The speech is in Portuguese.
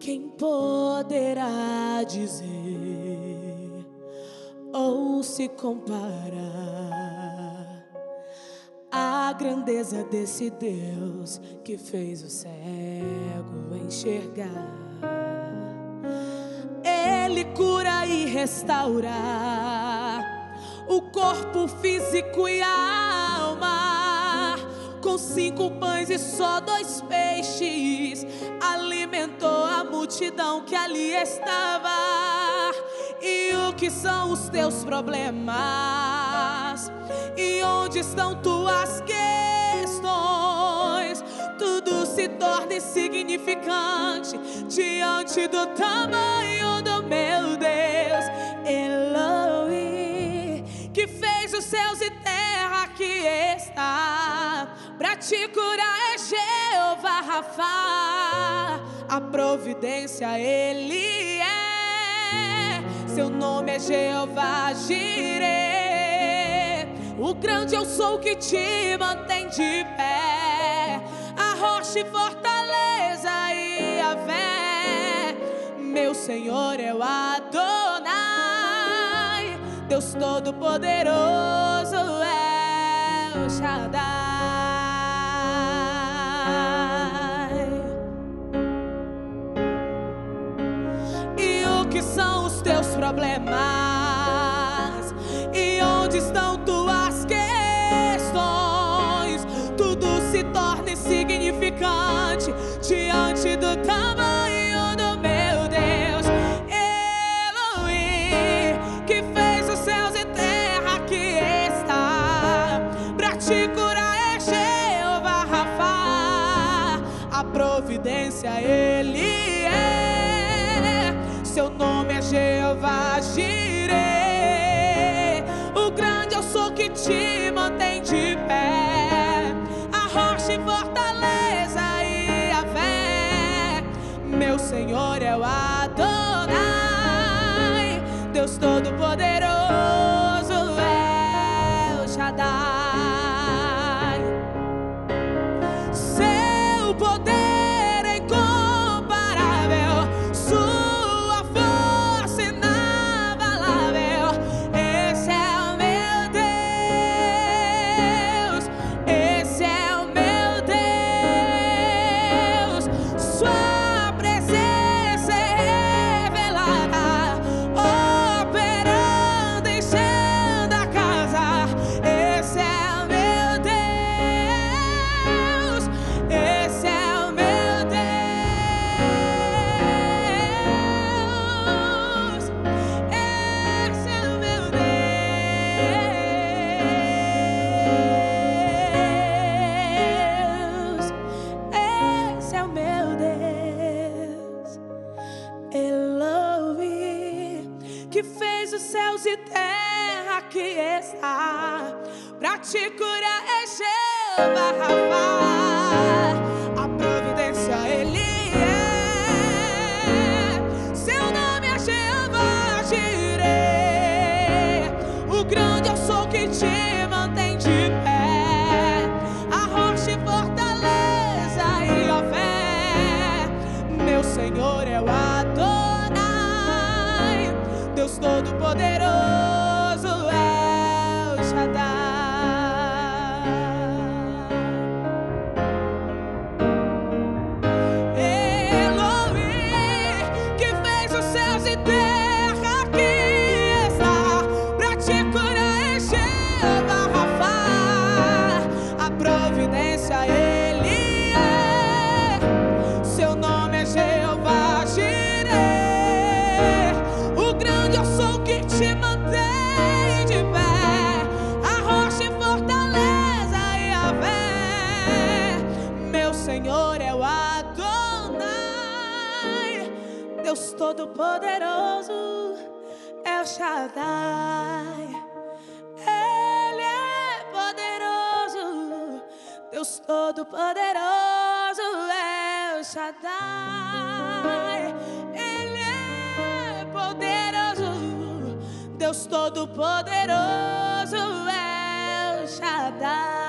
Quem poderá dizer ou se comparar à grandeza desse Deus que fez o cego enxergar? Ele cura e restaura o corpo físico e a alma. Com 5 pães e só 2 peixes alimentou a multidão que ali estava. E o que são os teus problemas? E onde estão tuas questões? Tudo se torna insignificante diante do tamanho do meu Deus. Elohim, que fez os céus e terra, que está pra te curar, é Jeová Rafa. A providência Ele é, seu nome é Jeová Jireh. O grande eu sou que te mantém de pé, a rocha e fortaleza e a fé. Meu Senhor é o Adonai, Deus Todo-Poderoso é o Shaddai. E o que são os teus problemas? E onde estão tuas questões? Tudo se torna insignificante diante do tamanho do meu Deus. Elohim, que fez os céus e terra, que está pra te curar, é Jeová Rafa. A providência Ele é, seu nome é Jeová Jireh. O grande eu sou que te mantém de pé, a rocha e fortaleza e a fé. Meu Senhor é o Adonai, Deus Todo-Poderoso é o Shaddai. Seu poder é incomparável, sua força inabalável. Esse é o meu Deus, esse é o meu Deus. Sua presença é revelada, operando, enchendo a casa. Esse é o meu Deus, esse é o meu Deus, esse é o meu Deus, esse é o meu Deus. Elohim, que fez os céus e terra, que está pra te curar, é Jeová Rafa. A providência Ele é, seu nome é Jeová Jireh. O grande eu sou que te mantém de pé, a rocha e fortaleza e a fé. Meu Senhor é o Adonai, Deus Todo-Poderoso é o Shaddai. Elohim, que fez os céus e terra, que está pra te curar, é Jeová Rafa. A providência Ele é, seu nome é Jeová Jireh. O grande eu sou que te mantém de pé, a rocha e fortaleza e a fé. Meu Senhor é o Adonai, Deus Todo-Poderoso é o Shaddai. Ele é poderoso, Deus Todo-Poderoso é o Shaddai. Ele é poderoso, Deus Todo-Poderoso é o Shaddai.